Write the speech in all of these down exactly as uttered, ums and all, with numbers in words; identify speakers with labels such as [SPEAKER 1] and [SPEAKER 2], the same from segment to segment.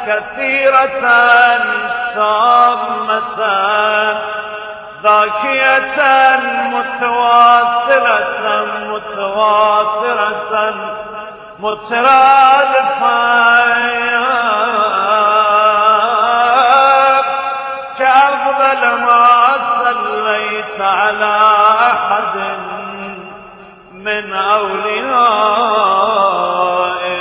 [SPEAKER 1] كثيرة تامة ذاكية متواصلة متواترة مترادفة كأفضل ما صليت على أحد من أوليائه.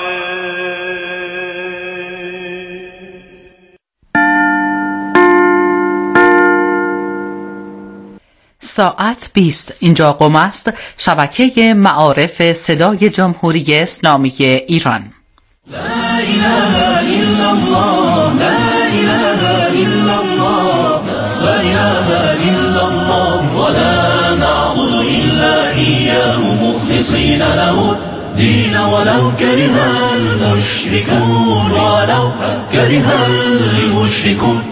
[SPEAKER 2] ساعت بیست. اینجا قم است، شبکه معارف صدای جمهوری اسلامی ایران.
[SPEAKER 3] لا اله الا الله لا اله الا الله لا اله الا الله ولا نعبد الا اياه مخلصين له الدين ولو كره المشركون ولو كره المشركون.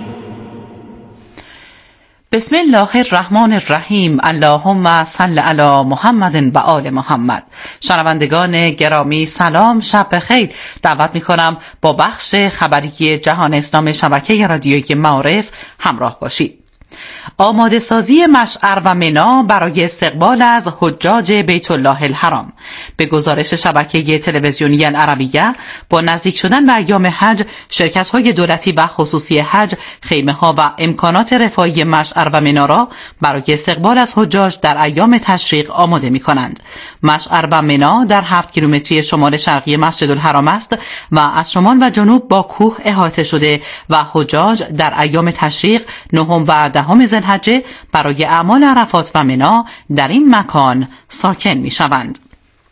[SPEAKER 2] بسم الله الرحمن الرحیم. اللهم صل علی محمد و آل محمد. شنوندگان گرامی سلام، شب بخیر. دعوت می‌کنم با بخش خبری جهان اسلام شبکه رادیویی معارف همراه باشید. آماده سازی مشعر و منا برای استقبال از حجاج بیت الله الحرام. به گزارش شبکه تلویزیونی العربیه، با نزدیک شدن به ایام حج، شرکت‌های دولتی و خصوصی حج خیمه‌ها و امکانات رفاهی مشعر و منا را برای استقبال از حجاج در ایام تشریق آماده می‌کنند. مشعر و منا در هفت کیلومتری شمال شرقی مسجد الحرام است و از شمال و جنوب با کوه احاطه شده و حجاج در ایام تشریق نهم و دهم ذوالحجه برای اعمال عرفات و منا در این مکان ساکن می‌شوند.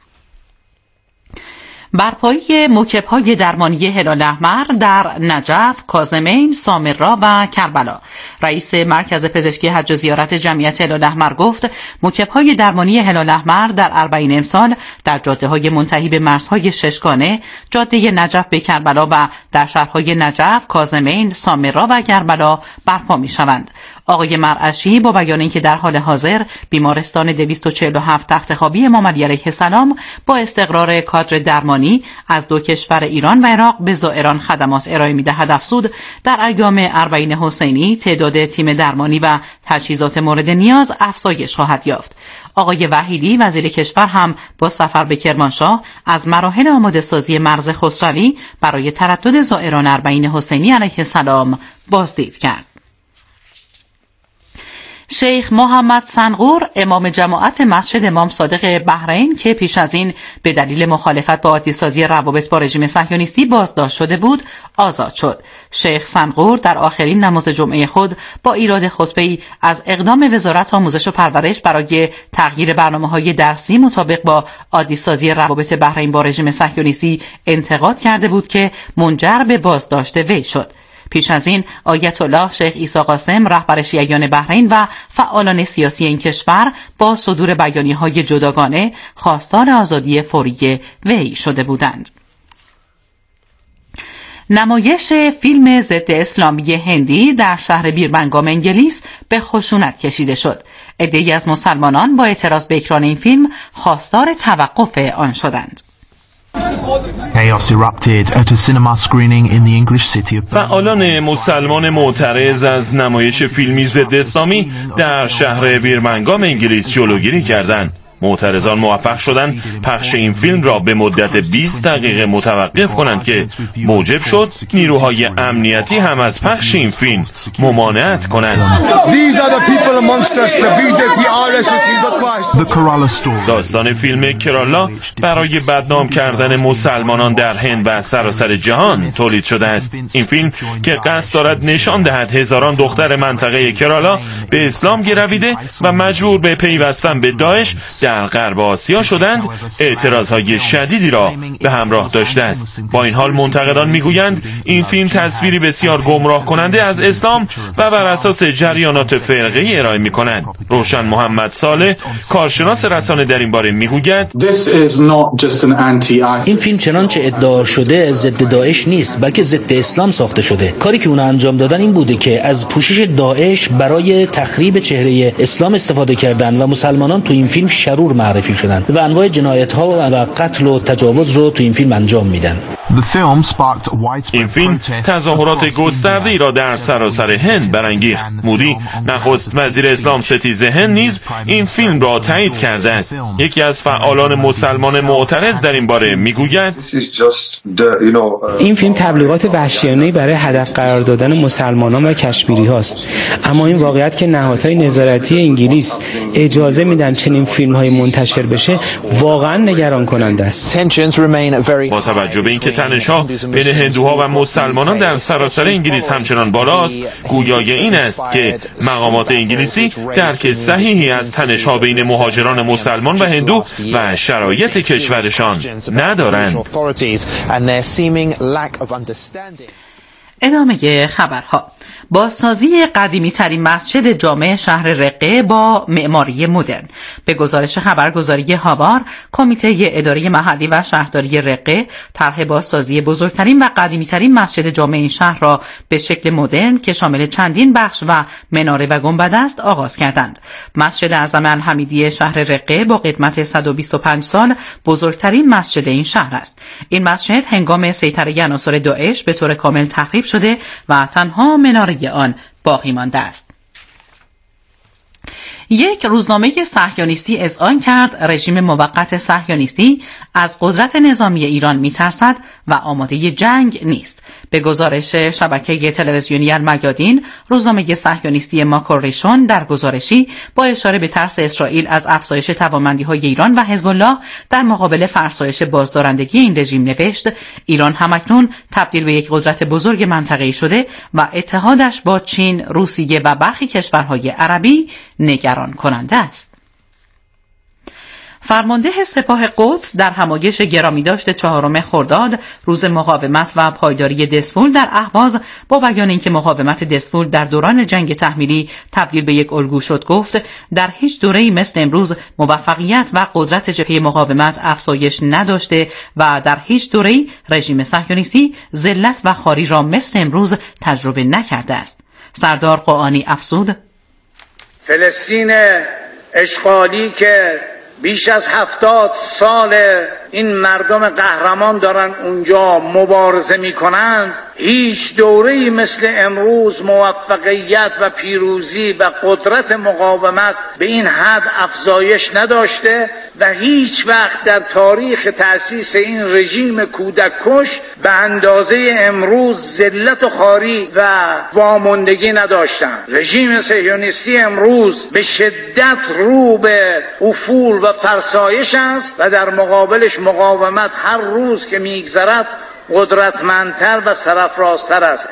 [SPEAKER 2] برپایی موکب‌های درمانی هلال احمر در نجف، کاظمین، سامرا و کربلا. رئیس مرکز پزشکی حج و زیارت جمعیت هلال احمر گفت موکب‌های درمانی هلال احمر در اربعین امسال در جاده‌های منتهی به مرزهای ششگانه، جاده نجف به کربلا و در شهرهای نجف، کاظمین، سامرا و کربلا برپا می‌شوند. آقای مرعشی با بیان اینکه در حال حاضر بیمارستان دویست و چهل و هفت تخت خوابی امام علی علیه السلام با استقرار کادر درمانی از دو کشور ایران و عراق به زائران خدمات ارائه می‌دهد، افزود در ایام اربعین حسینی تعداد تیم درمانی و تجهیزات مورد نیاز افزایش خواهد یافت. آقای وحیدی وزیر کشور هم با سفر به کرمانشاه از مراحل آماده سازی مرز خسروی برای تردد زائران اربعین حسینی علیه السلام بازدید کرد. شیخ محمد صنغور امام جماعت مسجد امام صادق بحرین که پیش از این به دلیل مخالفت با عادی‌سازی روابط با رژیم صهیونیستی بازداشت شده بود، آزاد شد. شیخ صنغور در آخرین نماز جمعه خود با ایراد خطبه‌ای از اقدام وزارت آموزش و پرورش برای تغییر برنامه‌های درسی مطابق با عادی‌سازی روابط بحرین با رژیم صهیونیستی انتقاد کرده بود که منجر به بازداشت وی شد. پیش از این آیت الله شیخ عیسی قاسم رهبر شیعیان بحرین و فعالان سیاسی این کشور با صدور بیانیه‌های جداگانه خواستار آزادی فوری وی شده بودند. نمایش فیلم ضد اسلامی هندی در شهر بیرمنگام انگلیس به خشونت کشیده شد. عده‌ای از مسلمانان با اعتراض به اکران این فیلم خواستار توقف آن شدند.
[SPEAKER 4] فعالان مسلمان معترض از نمایش فیلمی ضد اسلامی در شهر بیرمنگام انگلیس جلوگیری کردند. معترضان موفق شدند پخش این فیلم را به مدت بیست دقیقه متوقف کنند که موجب شد نیروهای امنیتی هم از پخش این فیلم ممانعت کنند. داستان فیلم کرالا برای بدنام کردن مسلمانان در هند و سراسر جهان تولید شده است. این فیلم که قصد دارد نشان دهد هزاران دختر منطقه کرالا به اسلام گرویده و مجبور به پیوستن به داعش در غرب آسیا شدند، اعتراضهای شدیدی را به همراه داشته است. با این حال منتقدان میگویند این فیلم تصویری بسیار گمراه کننده از اسلام و بر اساس جریانات فرقه‌ای ارائه می‌کند. روشن محمد صالح کارشناس رسانه در این باره میگوید
[SPEAKER 5] این فیلم چنانچه ادعا شده ضد داعش نیست، بلکه ضد اسلام ساخته شده. کاری که اون انجام دادن این بوده که از پوشش داعش برای تخریب چهره اسلام استفاده کردن و مسلمانان تو این فیلم شب ضرور معرفی شدن و انواع جنایت ها و قتل و تجاوز رو تو این فیلم انجام میدن.
[SPEAKER 4] این فیلم تظاهرات گسترده‌ای را در سراسر هند برانگیخت. مودی نخست وزیر اسلام ستیز هند نیز این فیلم را تایید کرده است. یکی از فعالان مسلمان معترض در این باره میگوید
[SPEAKER 6] این فیلم تبلیغات وحشیانه‌ای برای هدف قرار دادن مسلمانان و کشمیری هاست، اما این واقعیت که نهادهای نظارتی انگلیس اجازه میدن چنین فیلم‌های منتشر بشه واقعا نگران کننده است.
[SPEAKER 4] با توجه به اینکه تنش‌ها بین هندوها و مسلمانان در سراسر انگلیس همچنان بالاست، گویای این است که مقامات انگلیسی درک صحیحی از تنش‌ها بین مهاجران مسلمان و هندو و شرایط کشورشان ندارند.
[SPEAKER 2] ادامه خبرها. بازسازی قدیمی ترین مسجد جامع شهر رقه با معماری مدرن. به گزارش خبرگزاری هاوار، کمیته اداره محلی و شهرداری رقه طرح بازسازی بزرگترین و قدیمی ترین مسجد جامع این شهر را به شکل مدرن که شامل چندین بخش و مناره و گنبد است آغاز کردند. مسجد اعظم الحمیدیه شهر رقه با قدمت صد و بیست و پنج سال بزرگترین مسجد این شهر است. این مسجد هنگام سیطره عناصر داعش به طور کامل تخریب شده و تنها مناره آن باقی مانده است. یک روزنامه صهیونیستی اذعان کرد رژیم موقت صهیونیستی از قدرت نظامی ایران می‌ترسد و آماده جنگ نیست. به گزارش شبکه تلویزیونی المیادین، روزنامه صهیونیستی ماکوریشون در گزارشی با اشاره به ترس اسرائیل از افزایش توانمندی‌های ایران و حزب الله در مقابل فرسایش بازدارندگی این رژیم نوشت: ایران همکنون تبدیل به یک قدرت بزرگ منطقه‌ای شده و اتحادش با چین، روسیه و برخی کشورهای عربی نگران کننده است. فرمانده سپاه قدس در همایش گرامی داشت چهارم خرداد روز مقاومت و پایداری دسفول در اهواز با بیان اینکه مقاومت دسفول در دوران جنگ تحمیلی تبدیل به یک الگو شد گفت: در هیچ دوره‌ای مثل امروز موفقیت و قدرت جبهه مقاومت افزایش نداشته و در هیچ دوره‌ای رژیم صهیونیستی ذلت و خواری را مثل امروز تجربه نکرده است. سردار قاآنی افزود:
[SPEAKER 7] فلسطین اشغالی که بیش از هفتاد سال این مردم قهرمان دارن اونجا مبارزه میکنند، هیچ دوره‌ای مثل امروز موفقیت و پیروزی و قدرت مقاومت به این حد افزایش نداشته و هیچ وقت در تاریخ تأسیس این رژیم کودککش به اندازه امروز ذلت و خواری و واماندگی نداشتند. رژیم صهیونیستی امروز به شدت رو به افول و فرسایش است و در مقابلش مقاومت هر روز که میگذرد قدرتمندتر و سرافرازتر است.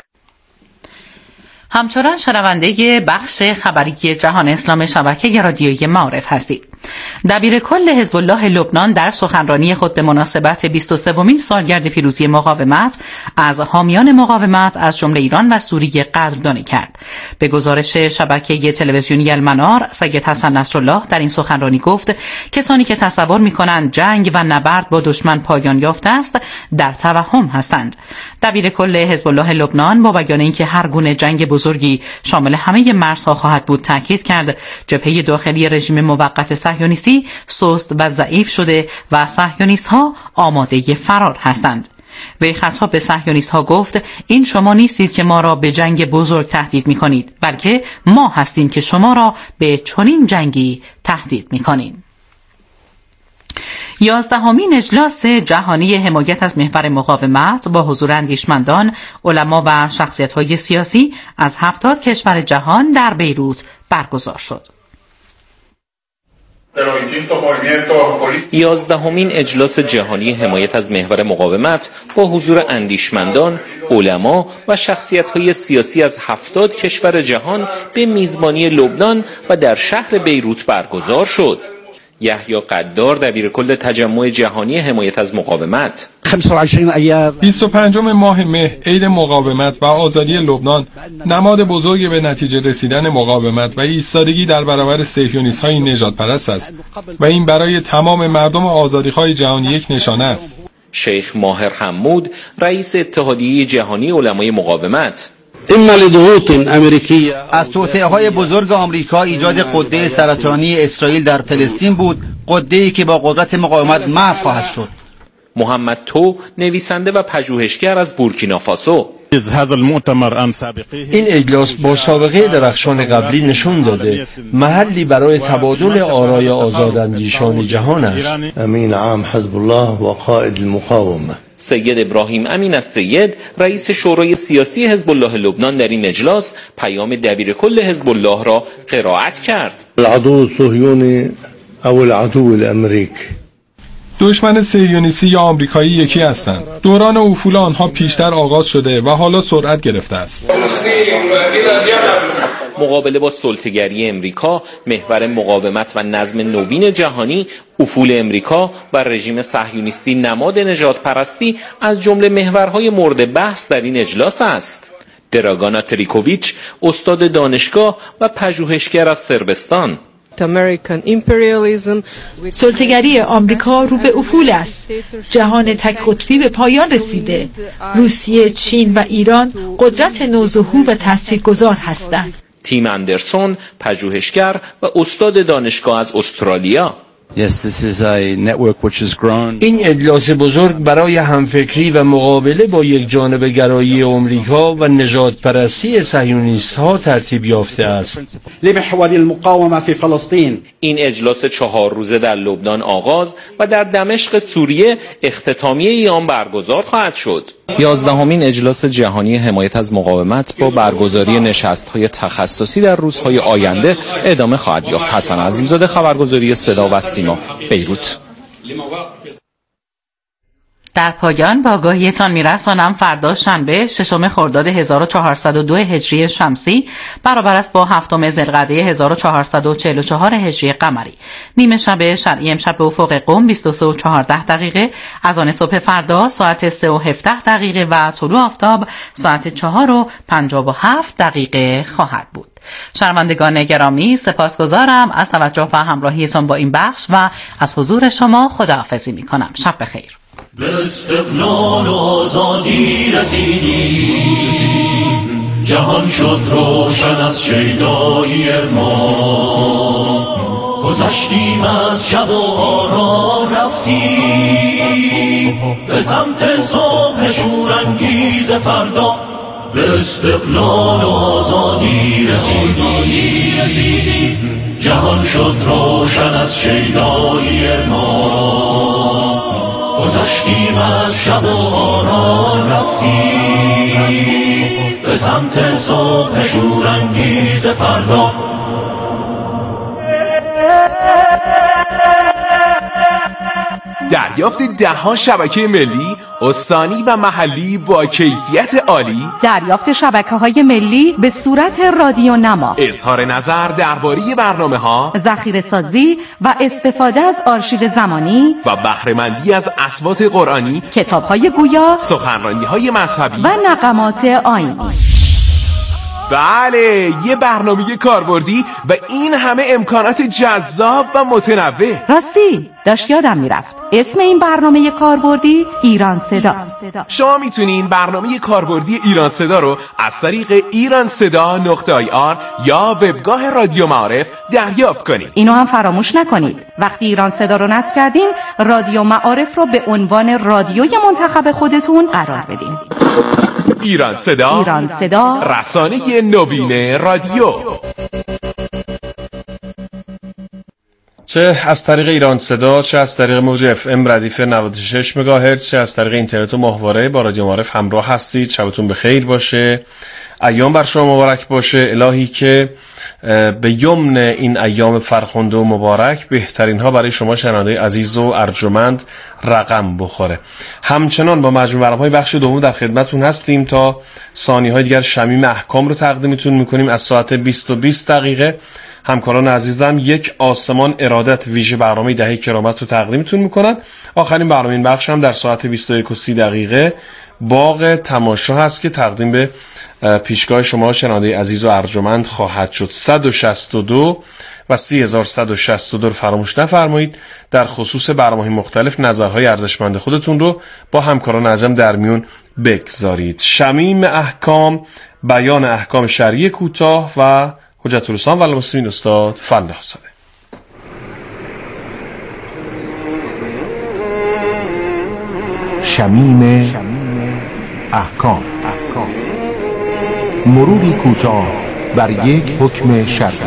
[SPEAKER 2] همچنان شنونده بخش خبری جهان اسلام شبکه رادیویی معارف هستید. دبیر کل حزب الله لبنان در سخنرانی خود به مناسبت بیست و سومین سالگرد پیروزی مقاومت از حامیان مقاومت از جمله ایران و سوریه قدردانی کرد. به گزارش شبکه تلویزیونی المنار، سید حسن نصرالله در این سخنرانی گفت کسانی که تصور می‌کنند جنگ و نبرد با دشمن پایان یافته است در توهم هستند. دبیر کل حزب الله لبنان با بیان اینکه هر گونه جنگ بزرگی شامل همه مرزها خواهد بود تاکید کرد جبهه داخلی رژیم موقت صهیونیستی سست و ضعیف شده و صهیونیست‌ها آماده فرار هستند. وی خطاب به صهیونیست‌ها گفت: این شما نیستید که ما را به جنگ بزرگ تهدید می‌کنید، بلکه ما هستیم که شما را به چنین جنگی تهدید می‌کنیم. یازدهمین اجلاس جهانی حمایت از محور مقاومت با حضور اندیشمندان، علما و شخصیت‌های سیاسی از هفتاد کشور جهان در بیروت برگزار شد.
[SPEAKER 8] یازدهمین اجلاس جهانی حمایت از محور مقاومت با حضور اندیشمندان، علما و شخصیت‌های سیاسی از هفتاد کشور جهان به میزبانی لبنان و در شهر بیروت برگزار شد. یحیی قدار دبیر کل تجمع جهانی حمایت از مقاومت:
[SPEAKER 9] بیست و پنجم ماه مه، عید مقاومت و آزادی لبنان نماد بزرگی به نتیجه رسیدن مقاومت و ایستادگی در برابر صهیونیست‌های نژاد پرست است و این برای تمام مردم آزادی‌خواه جهان یک نشانه است.
[SPEAKER 8] شیخ ماهر حمود رئیس اتحادیه جهانی علمای مقاومت:
[SPEAKER 10] از توطئه‌های بزرگ آمریکا ایجاد غده سرطانی اسرائیل در فلسطین بود غده‌ای که با قدرت مقاومت محو خواهد شد.
[SPEAKER 8] محمد تو نویسنده و پژوهشگر از بورکینافاسو:
[SPEAKER 11] این اجلاس با سابقه درخشان قبلی نشون داده محلی برای تبادل آرای آزاداندیشان جهان است.
[SPEAKER 12] امین عام حزب الله و قائد المقاومه
[SPEAKER 8] سید ابراهیم امین السید، رئیس شورای سیاسی حزب الله لبنان، در این اجلاس پیام دبیرکل حزب الله را قرائت کرد.
[SPEAKER 12] العدو الصهیونی او العدو الامریکی،
[SPEAKER 9] دشمن صهیونیستی یا آمریکایی یکی هستند. دوران افول آنها پیشتر آغاز شده و حالا سرعت گرفته است.
[SPEAKER 8] مقابله با سلطه‌گری امریکا، محور مقاومت و نظم نوین جهانی، افول امریکا و رژیم صهیونیستی نماد نژاد پرستی از جمله محورهای مورد بحث در این اجلاس است. دراگانا تریکوویچ، استاد دانشگاه و پژوهشگر از صربستان:
[SPEAKER 13] سلطه‌گری آمریکا رو به افول است. جهان تک قطبی به پایان رسیده. روسیه، چین و ایران قدرت نوظهور و تاثیرگذار هستند.
[SPEAKER 8] تیم اندرسون، پژوهشگر و استاد دانشگاه از استرالیا:
[SPEAKER 11] Yes, this is a network which has grown. این اجلاس بزرگ برای همفکری و مقابله با یک جانبه گرایی آمریکا و نژاد پرستی صهیونیست ها ترتیب یافته است.
[SPEAKER 10] لمحور المقاومه فی فلسطین.
[SPEAKER 8] این اجلاس چهار روزه در لبنان آغاز و در دمشق سوریه اختتامیه آن برگزار خواهد شد. یازدهمین اجلاس جهانی حمایت از مقاومت با برگزاری نشست‌های تخصصی در روزهای آینده ادامه خواهد یافت. حسن عظیمزاده، خبرگزاری صدا و سیما، بیروت.
[SPEAKER 2] در پایان با آگاهیتان میرسانم فردا شنبه ششم خرداد هزار و چهارصد و دو هجری شمسی برابر است با هفتم ذوالقعده هزار و چهارصد و چهل و چهار هجری قمری. نیمه شب شرعی امشب به افق قم بیست و سه و چهارده دقیقه، از آن صبح فردا ساعت سه و هفده دقیقه و طلوع آفتاب ساعت چهار و پنجاه و هفت دقیقه خواهد بود. شنوندگان گرامی، سپاسگزارم از توجه و همراهیتان با این بخش و از حضور شما خداحافظی می‌کنم. شب بخیر.
[SPEAKER 3] به استقلال و آزادی رسیدیم، جهان شد روشن از شیدایی ما، گذشتیم از شب و آرام رفتیم به سمت صبح شورانگیز فردا. به استقلال و آزادی رسیدیم، جهان شد روشن از شیدایی ما، گذشتیم از شب و آرام رفتیم به سمت صبح شورانگیز فردا.
[SPEAKER 14] دریافت دهها شبکه ملی، استانی و محلی با کیفیت عالی،
[SPEAKER 15] دریافت شبکه‌های ملی به صورت رادیو نما،
[SPEAKER 14] اظهار نظر درباره برنامه‌ها،
[SPEAKER 15] ذخیره سازی و استفاده از آرشیو زمانی
[SPEAKER 14] و بهره‌مندی از اصوات قرآنی،
[SPEAKER 15] کتاب‌های گویا،
[SPEAKER 14] سخنرانی‌های مذهبی
[SPEAKER 15] و نغمات آیینی.
[SPEAKER 14] بله، یه برنامه کاربردی و این همه امکانات جذاب و متنوع.
[SPEAKER 15] راستی داشت یادم میرفت، اسم این برنامه کاربردی ایران صداست.
[SPEAKER 14] شما میتونین برنامه کاربردی ایران صدا رو از طریق ایران صدا نقطه آی آر یا وبگاه رادیو معارف دریافت کنید.
[SPEAKER 15] اینو هم فراموش نکنید، وقتی ایران صدا رو نصب کردین رادیو معارف رو به عنوان رادیوی منتخب خودتون قرار بدین.
[SPEAKER 14] ایران صدا،
[SPEAKER 15] ایران صدا،
[SPEAKER 14] رسانه نوین رادیو.
[SPEAKER 16] چه از طریق ایران صدا، چه از طریق موج اف ام ردیف نود و شش مگاهرتز، چه از طریق اینترنت و ماهواره با رادیو معارف همراه هستید. شبتون بخیر باشه، ایام بر شما مبارک باشه. الهی که به یمن این ایام فرخنده و مبارک بهترین ها برای شما شنونده عزیز و ارجمند رقم بخوره. همچنان با مجموع برنامه‌های بخش دوم در خدمتتون هستیم تا ثانیه‌های دیگر شمیم احکام رو تقدیمتون می‌کنیم. از ساعت بیست و بیست دقیقه همکاران عزیزم یک آسمان ارادت ویژه برنامه دهه کرامت رو تقدیمتون می‌کنن. آخرین برنامه این بخش هم در ساعت بیست و یک و سی دقیقه باغ تماشا هست که تقدیم به پیشگاه شما شنونده عزیز و ارجمند خواهد شد. صد و شصت و دو و سه هزار و صد و شصت و دو رو فراموش نفرمایید. در خصوص برنامه‌های مختلف نظرهای ارزشمند خودتون رو با همکاران عزیزم در میون بگذارید. شمیم احکام، بیان احکام شرعی کوتاه و حجت الاسلام و المسلمین استاد فلاح زاده.
[SPEAKER 14] شمیم احکام. مروری کوتاه بر یک حکم شرعی.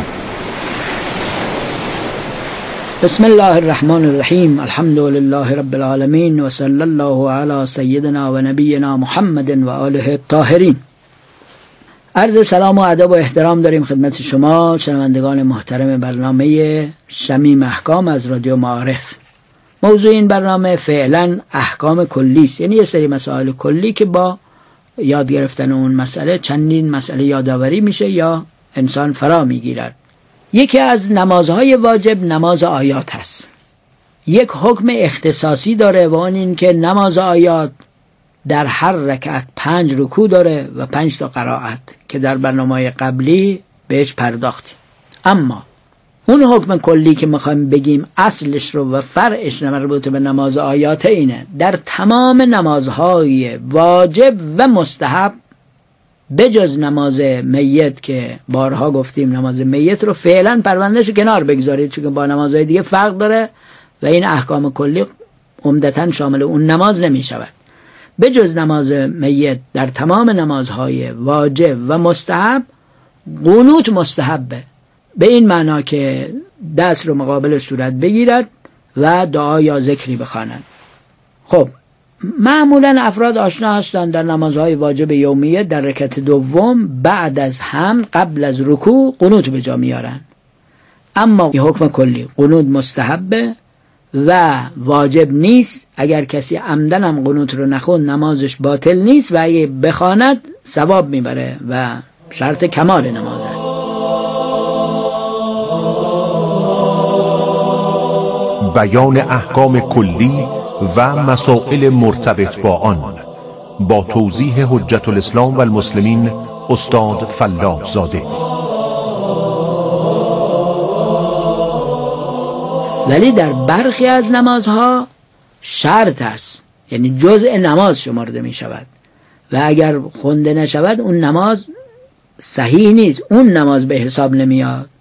[SPEAKER 17] بسم الله الرحمن الرحیم. الحمد لله رب العالمین و صلی الله علی سیدنا و نبینا محمد و آله الطاهرین. عرض سلام و ادب و احترام داریم خدمت شما شنوندگان محترم برنامه شمیم احکام از رادیو معارف. موضوع این برنامه فعلا احکام کلی است، یعنی یه سری مسائل کلی که با یاد گرفتن اون مسئله چندین مسئله یادآوری میشه یا انسان فرا میگیرد. یکی از نمازهای واجب نماز آیات هست. یک حکم اختصاصی داره و اون این که نماز آیات در هر رکعت پنج رکوع داره و پنج تا قرائت که در برنامه قبلی بهش پرداختیم. اما اون حکم کلی که میخوایم بگیم اصلش رو و فرعش مربوط به نماز آیات اینه: در تمام نمازهای واجب و مستحب بجز نماز میت که بارها گفتیم نماز میت رو فعلا پروندهش کنار بگذارید چون با نمازهای دیگه فرق داره و این احکام کلی عمدتاً شامل اون نماز نمی شود. بجز نماز میت در تمام نمازهای واجب و مستحب قنوت مستحبه، به این معنا که دست رو مقابل صورت بگیرد و دعا یا ذکری بخواند. خب معمولا افراد آشنا هستند در نمازهای واجب یومیه در رکعت دوم بعد از حمد قبل از رکوع قنوت به جا میارن. اما این حکم کلی قنوت مستحبه و واجب نیست. اگر کسی عمدن هم قنوت رو نخوند نمازش باطل نیست و اگه بخواند ثواب میبره و شرط کمال نماز است.
[SPEAKER 14] بیان احکام کلی و مسائل مرتبط با آن با توضیح حجت الاسلام و المسلمین استاد فلاح زاده.
[SPEAKER 17] ولی در برخی از نمازها شرط است، یعنی جزء نماز شمرده می شود و اگر خونده نشود اون نماز صحیح نیست، اون نماز به حساب نمیاد.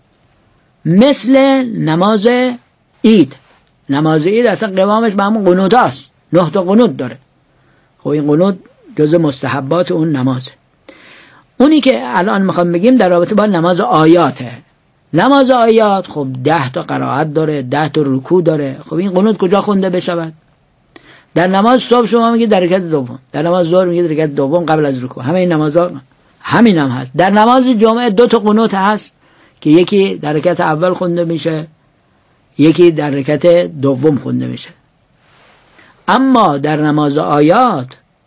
[SPEAKER 17] مثل نماز عید. نماز عید اصلا قوامش به همون قنوت هست، نه تا قنوت داره. خب این قنوت جزء مستحبات اون نمازه. اونی که الان میخوام بگیم در رابطه با نماز آیاته. نماز آیات خب ده تا قرائت داره، ده تا رکوع داره. خب این قنوت کجا خونده بشود؟ در نماز صبح شما میگید در رکعت دوم، در نماز ظهر میگید در رکعت دوم قبل از رکوع. همه این نمازها همین هم هست. در نماز جمعه دو تا قنوت هست که یکی در رکعت اول خونده میشه، یکی در رکعت دوم خونده میشه. اما در نماز آیات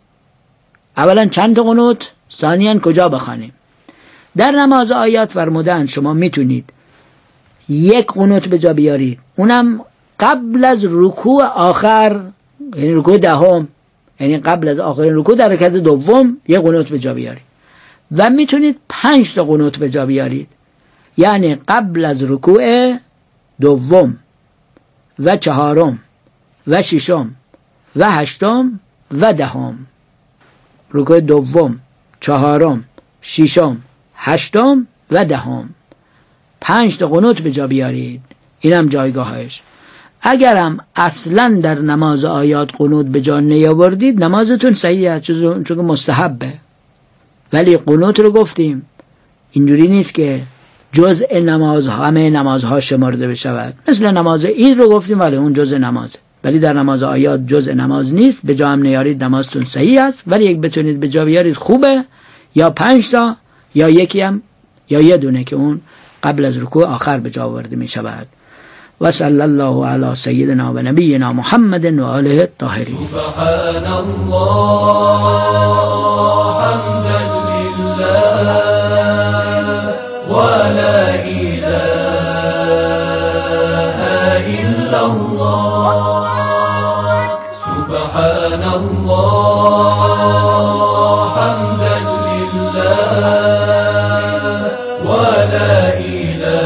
[SPEAKER 17] اولا چند تا قنوت، ثانیاً کجا بخوانیم؟ در نماز آیات فرمودن شما میتونید یک قنوت به جا بیارید، اونم قبل از رکوع آخر، یعنی رکوع دهم، یعنی قبل از آخرین رکوع در رکعت دوم یک قنوت به جا بیارید. و میتونید پنج تا قنوت به جا بیارید، یعنی قبل از رکوع دوم و چهارم و ششم و هشتم و دهم. رکوع دوم، چهارم، ششم، هشتم و دهم. پنج تا قنوت به جا بیارید، اینم جایگاهش. اگرم اصلا در نماز آیات قنوت به جا نیاوردید نمازتون صحیحه چون که مستحبه. ولی قنوت رو گفتیم اینجوری نیست که جزء نماز همه نمازها شمرده بشود. مثل نماز عید رو گفتیم ولی اون جزء نمازه، ولی در نماز آیات جزء نماز نیست. به جا هم نیارید نمازتون صحیح است، ولی یک بتونید به جا بیارید خوبه، یا پنج تا یا یکی هم یا یه دونه که اون قبل از رکوع آخر به جا آورده می شود. و صلی الله علی سیدنا و نبینا محمد و آله الطاهرین.
[SPEAKER 3] سبحان الله حمدا لله و لا اله الا الله. سبحان الله حمدا لله و لا اله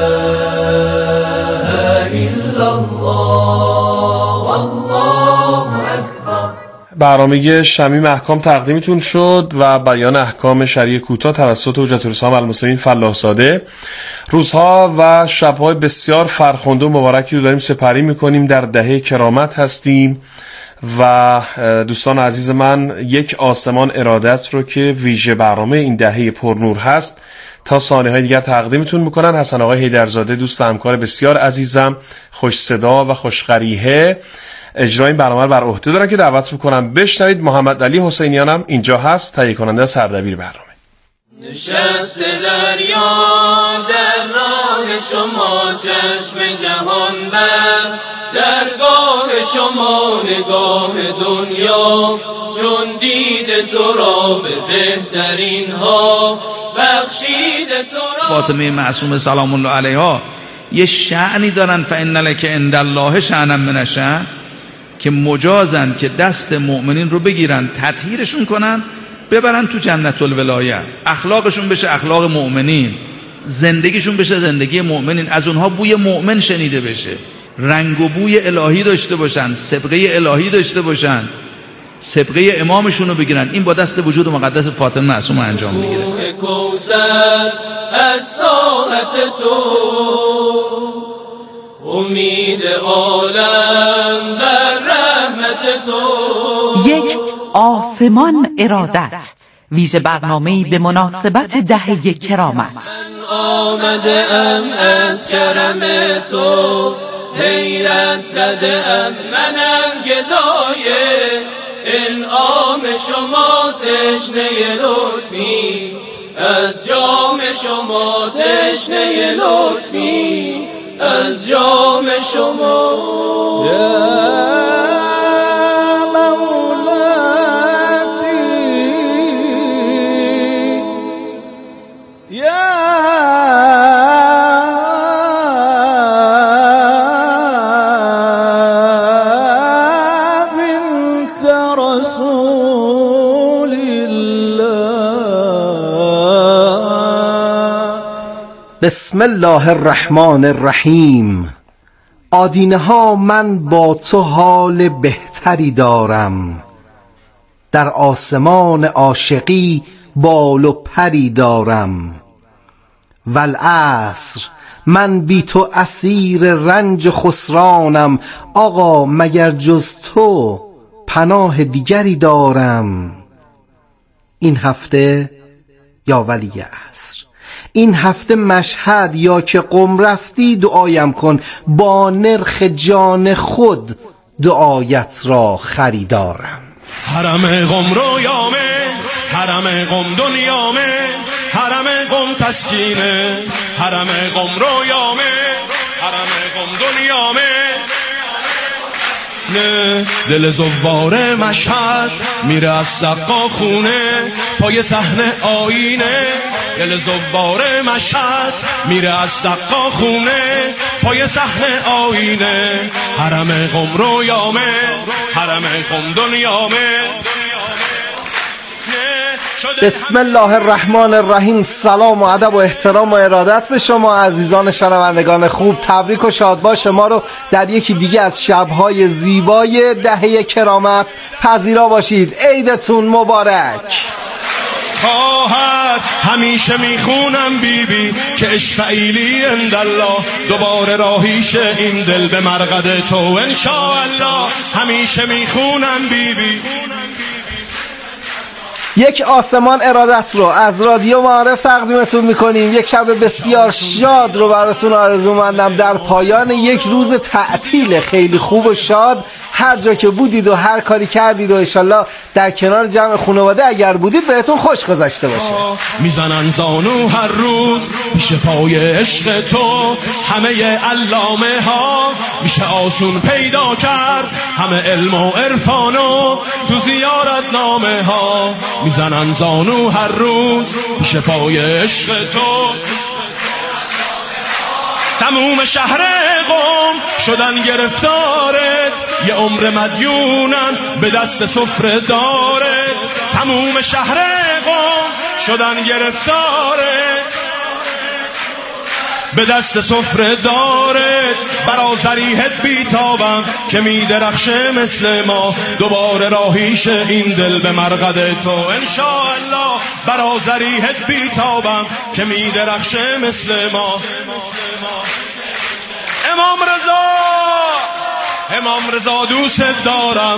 [SPEAKER 3] الا الله. والله اکبر.
[SPEAKER 16] برنامه شمیم احکام تقدیمتون شد و بیان احکام شرعی کوتاه توسط حجت الاسلام المسلمین فلاح زاده. روزها و شبهای بسیار فرخنده و مبارکی رو داریم سپری میکنیم. در دهه کرامت هستیم و دوستان عزیز من، یک آسمان ارادت رو که ویژه برنامه این دهه پرنور هست تا ثانیه‌های دیگر تقدیمتون میکنن حسن آقای حیدرزاده، دوست و همکار بسیار عزیزم، خوش صدا و خوش قریحه، اجرای این برنامه رو بر عهده دارن که دعوت میکنم بشنوید. محمد علی حسینیان هم اینجا هست، تهیه کننده سردبیر برنامه.
[SPEAKER 18] نشست دریا در راه شما، چشم جهان بر درگاه شما، نگاه دنیا چون دید تو را به بهترین ها بخشید تو را.
[SPEAKER 19] فاطمه معصومه سلام الله علیها یه شأنی دارن، فإن لک عند الله شأنا من الشأن، که مجازن که دست مؤمنین رو بگیرن، تطهیرشون کنن، ببرن تو جنت الولایه، اخلاقشون بشه اخلاق مؤمنین، زندگیشون بشه زندگی مؤمنین، از اونها بوی مؤمن شنیده بشه، رنگ و بوی الهی داشته باشن، سبقه الهی داشته باشن، سبقه امامشون رو بگیرن. این با دست وجود مقدس فاطمه معصومه انجام میگیره.
[SPEAKER 18] از ساعت تو امید عالم بر رحمت تو.
[SPEAKER 2] یک آسمان ارادت، ویژه برنامه‌ای به مناسبت دهه کرامت.
[SPEAKER 18] آمده ام از کرم تو، حیرت زده ام منم گدای انعام شما، تشنه لطفی از جام شما، تشنه لطفی از جام شما.
[SPEAKER 20] بسم الله الرحمن الرحیم. آدینه ها من با تو حال بهتری دارم، در آسمان عاشقی بال و پری دارم. والعصر من بی تو اسیر رنج خسرانم، آقا مگر جز تو پناه دیگری دارم. این هفته یا ولی عصر، این هفته مشهد یا که قم رفتی دعایم کن، با نرخ جان خود دعایت را خریدارم.
[SPEAKER 21] حرم قم رویامه، حرم قم دنیامه، حرم قم تسکینه، حرم قم رویامه، حرم قم دنیامه. نه دل زوار مشهد میره از سقا خونه، پای صحنه آینه. دل زوار مشهد میره از سقا خونه، پای صحنه آینه. حرم قم رویامه، حرم قم دنیامه.
[SPEAKER 20] بسم الله الرحمن الرحیم. سلام و ادب و احترام و ارادت به شما عزیزان شنوندگان خوب. تبریک و شادباش ما رو در یکی دیگه از شب‌های زیبای دهه کرامت پذیرا باشید. عیدتون مبارک.
[SPEAKER 21] خواهد همیشه میخونم بی بی که اشفعیلی اندالله، دوباره راهیش این دل به مرقد تو انشاءالله. همیشه میخونم بی بی.
[SPEAKER 20] یک آسمان ارادت رو از رادیو معارف تقدیمتون میکنیم. یک شب بسیار شاد رو براتون آرزو مندم در پایان یک روز تعطیل خیلی خوب و شاد. هر جا که بودید و هر کاری کردید و انشالله در کنار جمع خانواده اگر بودید بهتون خوش گذشته باشه.
[SPEAKER 21] میزنن زانو هر روز میشه پای عشق تو، همه علامه ها میشه آسون پیدا کرد، همه علم و عرفانو تو زیارت نامه ها. میزنن زانو هر روز میشه پای عشق تو. تموم شهر قم شدن گرفتاره، یه عمر مدیونن به دست سفره داره. تموم شهر قم شدن گرفتاره، به دست سفره داره. برا ذریحت بیتابم که میدرخشه مثل ما، دوباره راهیش این دل به مرقد تو انشاءالله. برا ذریحت بیتابم که میدرخشه مثل ما. امام رضا امام رضا دوست دارم،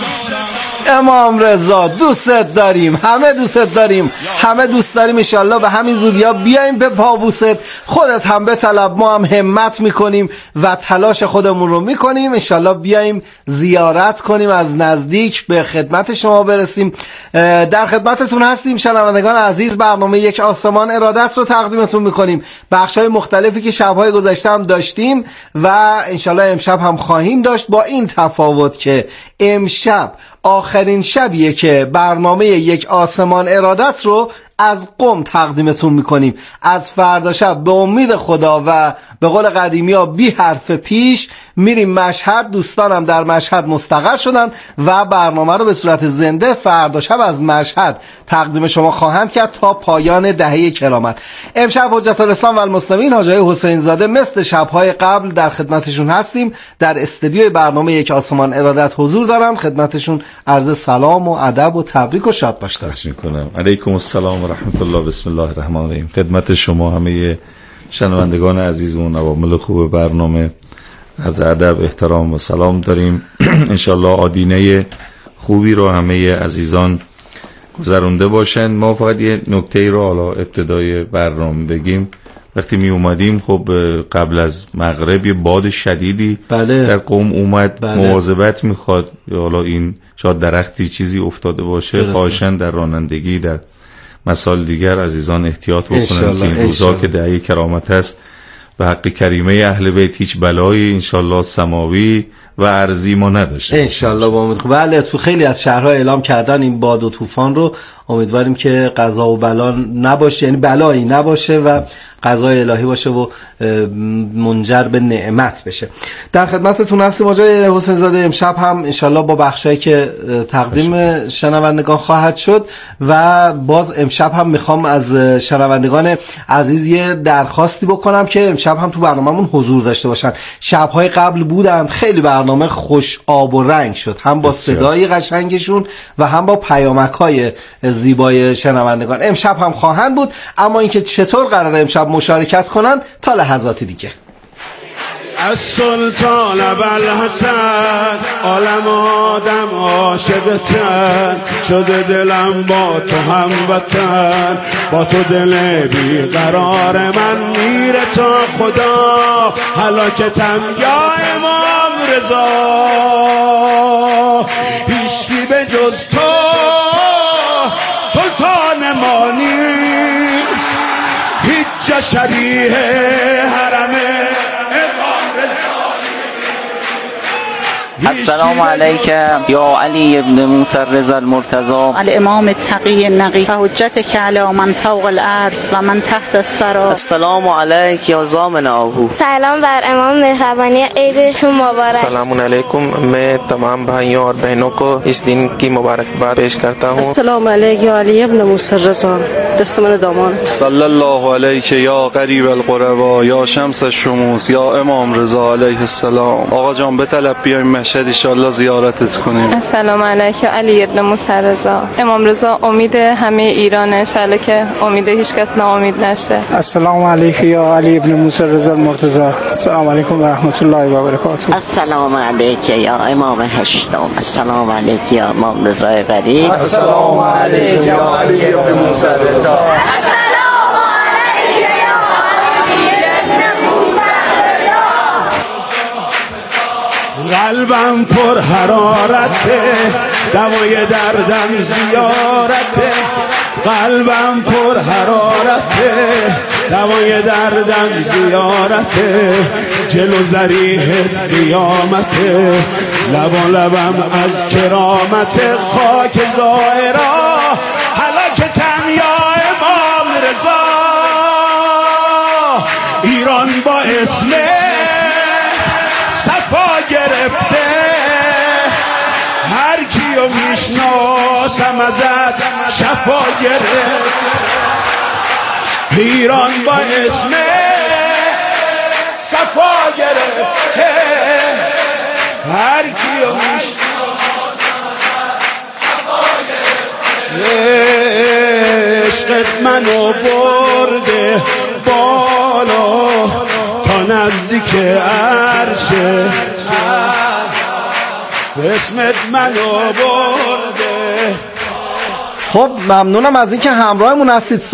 [SPEAKER 20] امام رضا دوست داریم، همه دوست داریم، همه دوست داریم. انشالله به همین زودیا بیایم به پابوست، خودت هم بطلب، ما هم همت میکنیم و تلاش خودمون رو میکنیم. انشالله بیایم زیارت کنیم، از نزدیک به خدمت شما برسیم. در خدمتتون هستیم شنوندگان عزیز. برنامه یک آسمان ارادت رو تقدیمتون میکنیم، بخشای مختلفی که شبهای گذشته هم داشتیم و انشالله امشب هم خواهیم داشت، با این تفاوت که امشب آخرین شبیه که برنامه یک آسمان ارادت رو از قم تقدیمتون میکنیم. از فردا شب به امید خدا و به قول قدیمی ها بی حرف پیش میریم مشهد. دوستانم در مشهد مستقر شدن و برنامه رو به صورت زنده فردا شب از مشهد تقدیم شما خواهند کرد تا پایان دهه کرامت. امشب حجت الاسلام و المسلمین حاجی حسین زاده مثل شبهای قبل در خدمتشون هستیم. در استودیوی برنامه یک آسمان ارادت حضور دارم. خدمتشون عرض سلام و ادب و تبریک و شاد باش دارم.
[SPEAKER 1] علیکم السلام و رحمت الله. بسم الله الرحمن الرحیم. خدمت شما همه شنوندگان عزیزمون، عوامل خوب برنامه عرض ادب، احترام و سلام داریم. انشالله آدینه خوبی رو همه عزیزان گذرونده باشن. ما فقط یه نکته رو حالا ابتدای برنامه بگیم. وقتی می اومدیم خب قبل از مغرب یه باد شدیدی
[SPEAKER 20] بله.
[SPEAKER 1] در قم اومد.
[SPEAKER 20] بله.
[SPEAKER 1] مواظبت میخواد، حالا این شاید درختی چیزی افتاده باشه، خواهشاً در رانندگی در مسائل دیگر عزیزان احتیاط بکنن که این روزا که دهه کرامت هست به حق کریمه اهل بیت هیچ بلایی انشالله سماوی و ارضی ما نداشته
[SPEAKER 20] انشالله. با امید. بله، تو خیلی از شهرها اعلام کردن این باد و طوفان رو. امیدواریم که قضا و بلا نباشه، یعنی بلایی نباشه و قضای الهی باشه و منجر به نعمت بشه. در خدمتتون هستیم آقای حسین زاده. امشب هم انشالله با بخشایی که تقدیم شنوندگان خواهد شد و باز امشب هم میخوام از شنوندگان عزیز یه درخواستی بکنم که امشب هم تو برنامه‌مون حضور داشته باشن. شب‌های قبل بودن، خیلی برنامه خوش آب و رنگ شد، هم با صدای قشنگشون و هم با پیامک‌های زیبای شنوندگان. امشب هم خواهند بود، اما اینکه چطور قراره امشب مشارکت کنن تا لحظات دیگه.
[SPEAKER 21] از سلطان ابوالحسن عالم آدم عاشقتن، شده دلم با تو هموطن، با تو دل بیقرار من میره تا خدا، هلاکتم یا امام رضا، هیچکی به جز تو سلطان ما نیست، هیچ جا شبیه حرمه.
[SPEAKER 22] السلام علیک یا علی ابن موسی الرضا المرتضی الامام التقی النقی فحجتک علی من فوق الارض و من تحت الثری.
[SPEAKER 23] السلام علیک یا ضامن آهو.
[SPEAKER 24] سلام بر امام مهربانی، عیدتون مبارک.
[SPEAKER 23] السلام علیکم. मैं तमाम भाइयों और बहनों को इस दिन की मुबारकबाद पेश करता हूँ.
[SPEAKER 25] السلام علیک یا علی ابن موسی الرضا دستمن دامان.
[SPEAKER 26] صلی الله علیک یا قریب القربا یا شمس الشموس یا امام رضا علیه السلام. آقا جان بطلب بیایم مشهد ان شاء الله زیارتت کنیم.
[SPEAKER 24] السلام علیک علی ابن موسی الرضا. امام رضا امید همه ایرانه، ان شاء الله که امید هیچ کس ناامید نشه.
[SPEAKER 27] السلام علیک یا علی ابن موسی الرضا المرتضی. السلام علیکم و رحمت الله و برکاته.
[SPEAKER 28] السلام علیک یا امام هشتم. السلام علیک یا امام رضا غریب.
[SPEAKER 27] السلام علیک یا علی ابن موسی الرضا.
[SPEAKER 21] قلبم پر حرارته، دوای دردم زیارته، قلبم پر حرارته، دوای دردم زیارته، جلو ذریح قیامته، لبا لبم از کرامت خاک زائرا، هلاکتم یا امام رضا، ایران با اسم صفا گرفته، هر کیو میشناسم ازت شفا گرفته، ایران با اسم صفا گرفته، هر کیو میشناسم صفا گرفته، عشقت منو برده بالا تا نزدیک عرشه، اسمت منو برده.
[SPEAKER 20] خب ممنونم از اینکه همراهمون هستید.